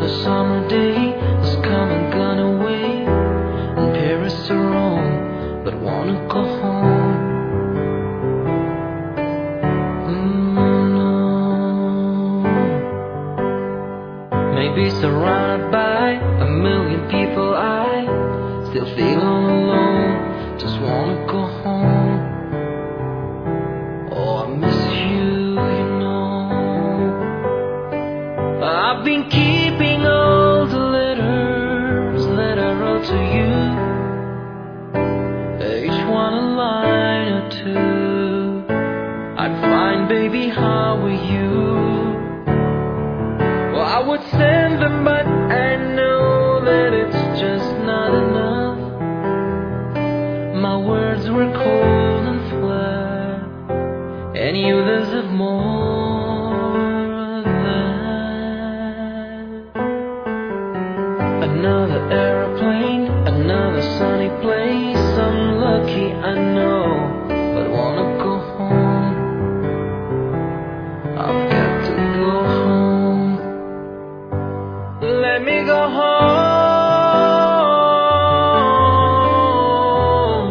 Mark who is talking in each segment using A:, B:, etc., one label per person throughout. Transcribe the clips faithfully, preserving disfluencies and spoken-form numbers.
A: summer day has come and gone away, in Paris or Rome, but wanna go home. Mm-hmm. Maybe surrounded by a million people, I still feel all alone, just wanna go home. Oh, I miss you, you know. I've been keeping all the letters that I wrote to you, each one a line or two. I'm fine, baby, how are you? Well, I would send them, but I know that it's just not enough. My words were cold and flat, and you deserve more than another aeroplane, another sunny place. I'm lucky, I know, but wanna go home. I've got to go home. Let me go home.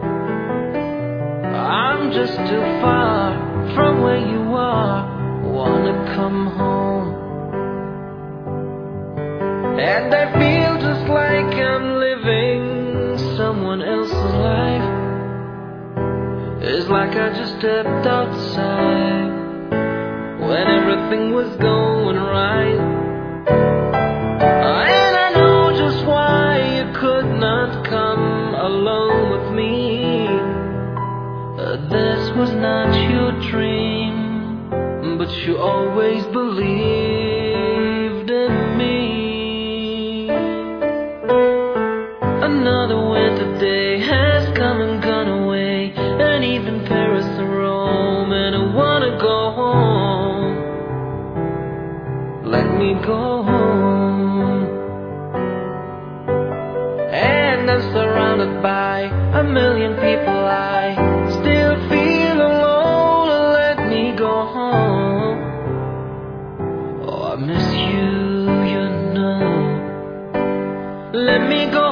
A: I'm just too far from where you are. Wanna come home. And I feel just like I'm living someone else's life. It's like I just stepped outside when everything was going right. And I know just why you could not come alone with me. Uh, This was not your dream, but you always believed in me. Another winter day has come and gone away, and even Paris and Rome, and I wanna go home. Let me go home. And I'm surrounded by a million people, I still feel alone. Let me go home. Oh, I miss you, you know. Let me go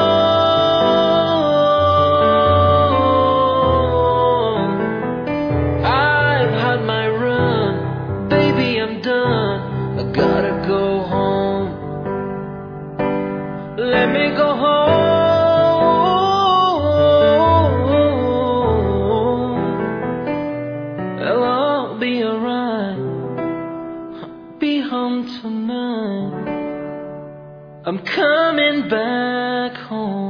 A: home. I've had my run, baby, I'm done. I gotta go home. Let me go home. It'll all be alright. I'll be home tonight. I'm coming back home.